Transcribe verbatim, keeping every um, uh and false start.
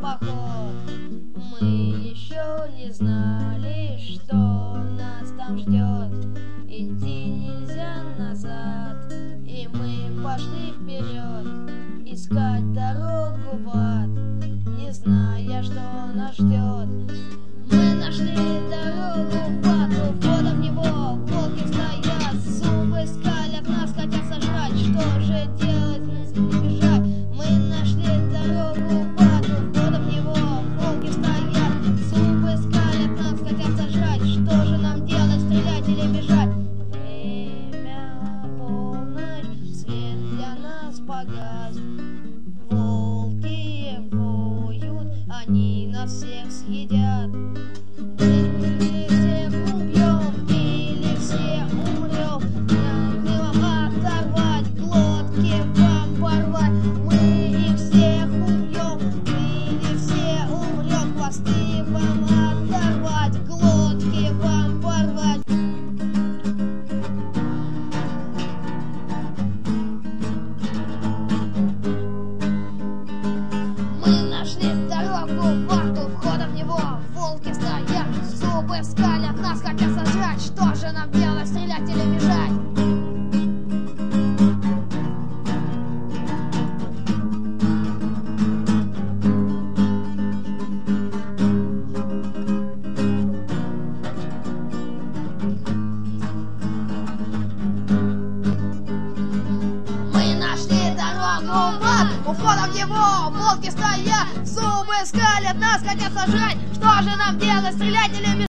поход. Мы еще не знали, что нас там ждет. Идти нельзя назад, и мы пошли вперед, искать дорогу в ад, не зная, что нас ждет. Мы нашли дорогу в ад, у входа в него волки стоят, зубы скалят, нас хотят сожрать. Что же делать, не бежать? Мы нашли дорогу в ад, у входа в него волки стоят, зубы скалят, нас хотят сожрать. Что же нам делать, стрелять или бежать? Время полночь, свет для нас погас, волки воют, они нас всех съедят. Или всех убьем, или все умрем, нам оторвать глотки, вам порвать. Мы их всех убьем, или все умрем, хвосты вам оторвать, глотки вам порвать. Мы нашли дорогу в ад, у входа в него волки стоят, зубы скалят, нас хотят сожрать. Что же нам делать, стрелять или бежать? Мы нашли дорогу в ад, у входа в него волки стоят, зубы скалят, нас хотят сожрать. Что же нам делать, стрелять или бежать?